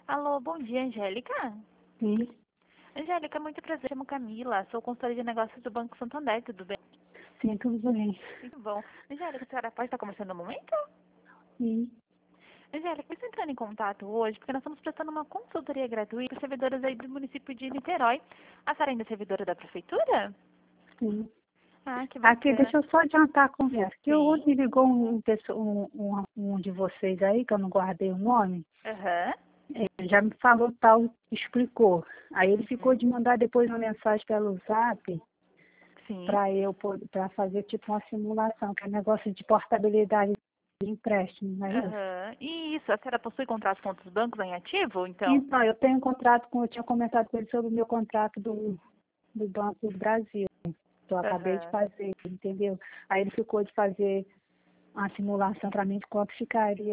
Alô, bom dia, Angélica. Sim, Angélica, muito prazer, chamo Camila, sou consultora de negócios do Banco Santander, tudo bem? sim, tudo bem. Muito bom. Angélica, a senhora pode estar conversando no momento? Sim, Angélica, eu estou entrando em contato hoje porque nós estamos prestando uma consultoria gratuita para servidoras aí do município de Niterói. A senhora ainda é servidora da prefeitura? sim. Ah, que Aqui, bacana. deixa eu só adiantar a conversa. Que Sim. hoje me ligou um de vocês aí, que eu não guardei o nome, Aham. já me falou tal, explicou. Aí ele ficou Uhum. de mandar depois uma mensagem pelo Zap Sim. para fazer tipo uma simulação, que é negócio de portabilidade de empréstimo, não é isso? Aham. E isso, a senhora possui contrato com outros bancos em ativo, então? Então, eu tenho um contrato com, eu tinha comentado com ele sobre o meu contrato do Banco do Brasil. Eu acabei de Aham. fazer, entendeu? Aí ele ficou de fazer uma simulação para mim de quanto ficaria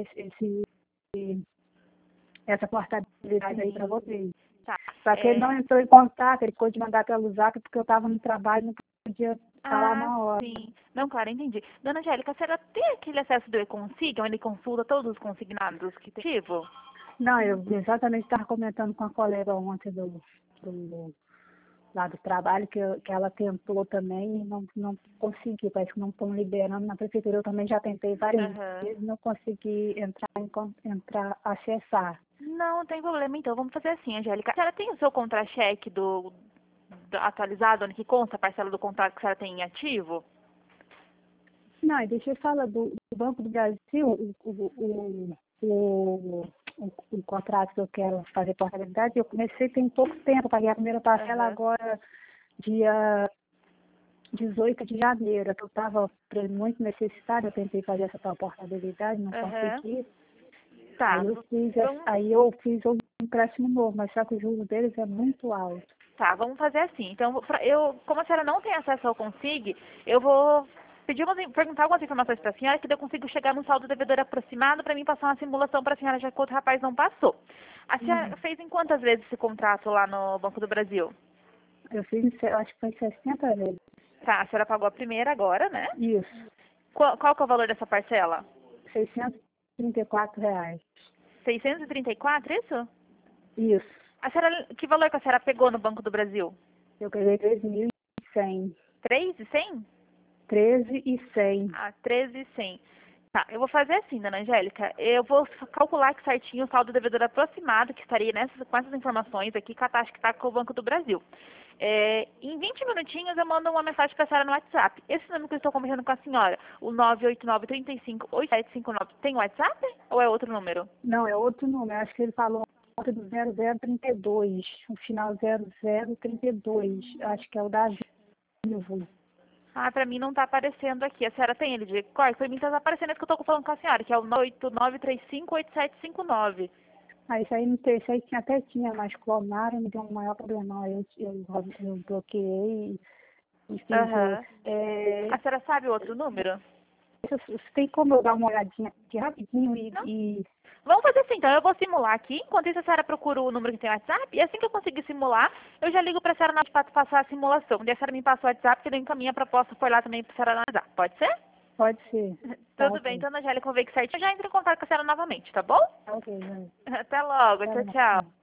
essa portabilidade aí para Sim. vocês. Tá. Só que ele não É, entrou em contato, ele ficou de mandar pelo Zap porque eu estava no trabalho e não podia falar Ah, na hora. sim. Não, claro, entendi. Dona Angélica, a senhora tem aquele acesso do E-Consiga, onde ele consulta todos os consignados que tem ativo? Não, eu exatamente estava comentando com a colega ontem lá do trabalho, que ela tentou também e não consegui, parece que não estão liberando na prefeitura. Eu também já tentei várias Aham. vezes, não consegui acessar. Não tem problema, então. Vamos fazer assim, Angélica. A senhora tem o seu contra-cheque atualizado, onde que consta a parcela do contrato que a senhora tem em ativo? Não, e deixa eu falar do Banco do Brasil, o contrato que eu quero fazer portabilidade, eu comecei tem pouco tempo, paguei a primeira parcela Aham. agora, dia 18 de janeiro, que eu estava muito necessitada, eu tentei fazer essa tal portabilidade, não Aham. consegui. Tá. Vamos, Aí eu fiz um empréstimo novo, mas só que o juros deles é muito alto. tá, vamos fazer assim. Então, como a senhora não tem acesso ao Consig, eu vou perguntar algumas informações para a senhora, que daí eu consigo chegar num saldo devedor aproximado para mim passar uma simulação para a senhora, já que o outro rapaz não passou. A senhora Uhum. fez em quantas vezes esse contrato lá no Banco do Brasil? Eu fiz, eu acho que foi 60 vezes. Tá, a senhora pagou a primeira agora, né? Isso, Qual que é o valor dessa parcela? R$ 634. 634, isso? Isso. A senhora, que valor que a senhora pegou no Banco do Brasil? Eu peguei 3.100. 3.100? 13.100. Ah, 13.100. Tá, eu vou fazer assim, dona Angélica. Eu vou calcular aqui certinho o saldo devedor aproximado que estaria com essas informações aqui com a taxa que está com o Banco do Brasil. Em 20 minutinhos eu mando uma mensagem para a senhora no WhatsApp. Esse número que eu estou conversando com a senhora, o 989-35-8759, tem WhatsApp ou é outro número? Não, é outro número. Acho que ele falou ontem do 0032. O final 0032. Acho que é o da Vivo. Ah, pra mim não tá aparecendo aqui. A senhora tem ele de cor? Pra mim tá aparecendo esse que eu tô falando com a senhora, que é o 989358759. Aí isso aí não tem, isso aí até tinha, mas clonaram, me deu um maior problema. Aí eu bloqueei e fiz Aham. outro. É, A senhora sabe o outro número? tem como eu dar uma olhadinha aqui rapidinho Não? e Vamos fazer assim, então. Eu vou simular aqui. Enquanto isso, a senhora procura o número que tem o WhatsApp. E assim que eu conseguir simular, eu já ligo pra senhora na de fato passar a simulação. Daí a senhora me passa o WhatsApp, que daí encaminha a proposta por lá também pra senhora analisar. Pode ser? pode ser. Tá Tudo bem. ok. Então, Ana Angélica, eu vou ver que certinho. Eu já entro em contato com a senhora novamente, tá bom? Tá ok, vai. Até logo. Tá Tchau, bom. tchau.